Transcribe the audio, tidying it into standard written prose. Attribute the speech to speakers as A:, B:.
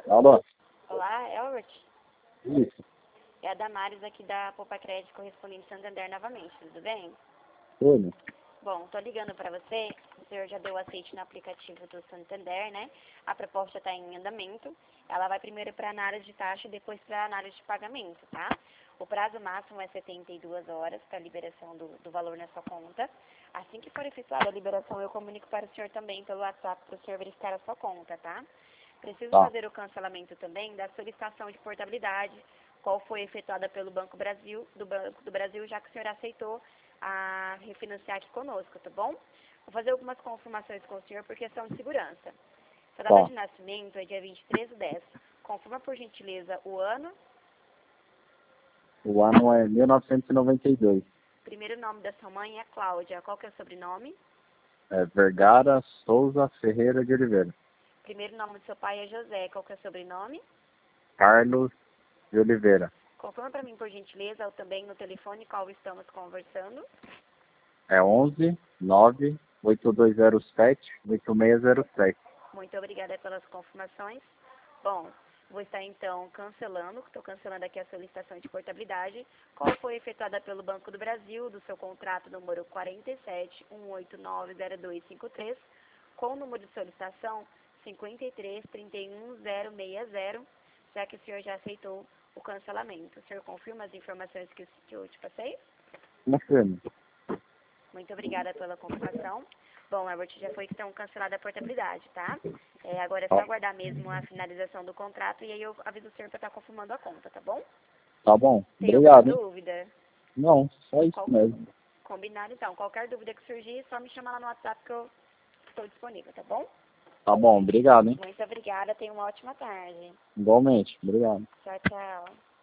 A: Alô?
B: Olá, Elbert.
A: Isso.
B: É a Damares aqui da Poupa Crédito Correspondente Santander novamente, tudo bem?
A: Tudo.
B: Bom, tô ligando para você, o senhor já deu aceite no aplicativo do Santander, né? A proposta está em andamento, ela vai primeiro para análise de taxa e depois para análise de pagamento, tá? O prazo máximo é 72 horas para a liberação do valor na sua conta. Assim que for efetuada a liberação, eu comunico para o senhor também pelo WhatsApp para o senhor verificar a sua conta, tá? Preciso
A: Tá.
B: fazer o cancelamento também da solicitação de portabilidade, qual foi efetuada pelo Banco do Brasil, já que o senhor aceitou a refinanciar aqui conosco, tá bom? Vou fazer algumas confirmações com o senhor por questão de segurança. Sua data
A: Tá.
B: de nascimento é dia 23/10. Confirma, por gentileza, o ano,
A: O ano é 1992.
B: primeiro nome da sua mãe é Cláudia. Qual que é o sobrenome?
A: É Vergara Souza Ferreira de Oliveira.
B: Primeiro nome do seu pai é José. Qual que é o sobrenome?
A: Carlos de Oliveira.
B: Confirma para mim, por gentileza, ou também no telefone qual estamos conversando.
A: É 11 9 8207 8607.
B: Muito obrigada pelas confirmações. Bom, vou estar então cancelando, estou cancelando aqui a solicitação de portabilidade, qual foi efetuada pelo Banco do Brasil, do seu contrato número 47-189-0253, com o número de solicitação 53-31060, já que o senhor já aceitou o cancelamento. O senhor confirma as informações que eu te passei?
A: Confirmo.
B: Muito obrigada pela confirmação. Bom, Herbert, já foi então cancelada a portabilidade, tá? Agora é só
A: Tá.
B: aguardar mesmo a finalização do contrato e aí eu aviso o senhor para estar confirmando a conta, tá bom?
A: Tá bom.
B: Tem alguma
A: Obrigado, hein?
B: dúvida?
A: Não, só isso
B: Qual...
A: mesmo.
B: Combinado então. Qualquer dúvida que surgir, só me chamar lá no WhatsApp que eu estou disponível, tá bom?
A: Tá bom, obrigado, hein?
B: Muito obrigada, tenha uma ótima tarde.
A: Igualmente. Obrigado.
B: Tchau, tchau.